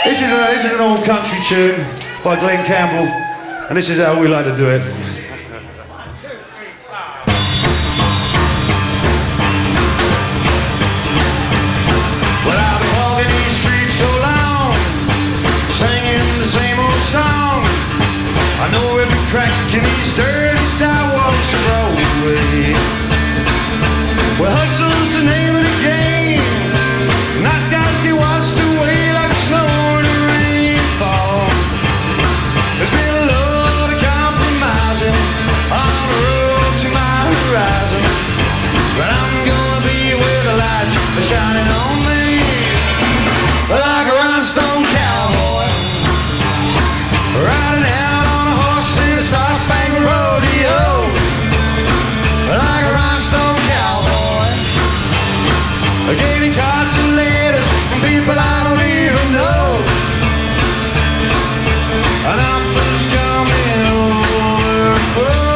This is an old country tune by Glenn Campbell, and this is how we like to do it. Well, I've been walking these streets so long, singing the same old song. I know every crack in these dirty sidewalks of Broadway. Well, hustle's the name of the game. Nice guys get washed away like snow in a rainfall. There's been a lot of compromising on the road to my horizon, but I'm gonna be where the lights are shining on me, like a rhinestone cowboy, riding out on a horse in a star-spangled rodeo, like a rhinestone cowboy, gaining cards and letters from people I don't even know. An offer's coming over.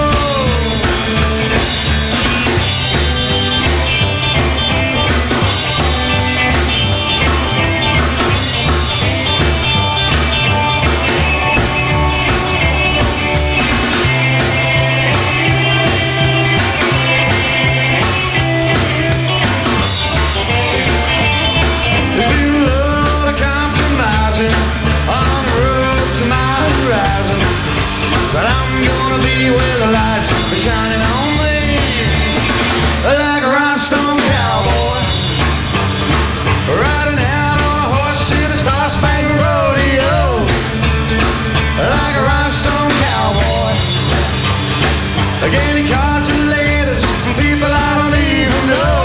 But I'm gonna be where the lights are shining on me, like a rhinestone cowboy, riding out on a horse in a star-spangled rodeo, like a rhinestone cowboy, gaining cards and letters from people I don't even know.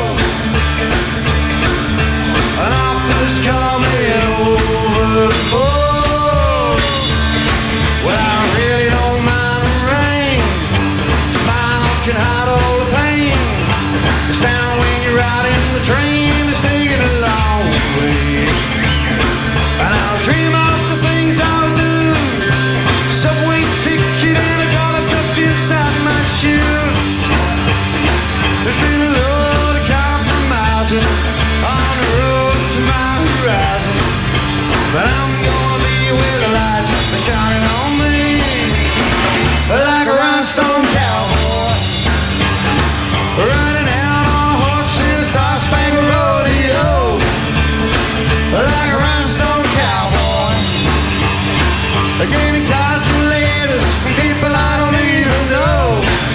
An offer's coming over. Oh, well, I really don't mind the rain. Smile can hide all the pain. It's down when you're riding the train that's taking a long way. And I'll dream of the things I'll do. Subway ticket and a dollar tucked inside my shoe. There's been a lot of compromising on the road to my horizon, but I'm gonna be where the lights are shining on me, like a rhinestone cowboy, riding out on a horse in a star-spangled rodeo, like a rhinestone cowboy, gaining cards and letters from people I don't even know.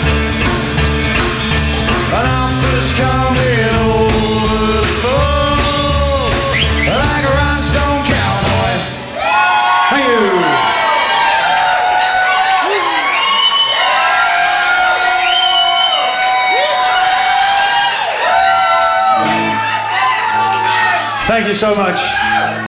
An offer's coming over, oh, like a rhinestone cowboy. Thank you. Thank you so much.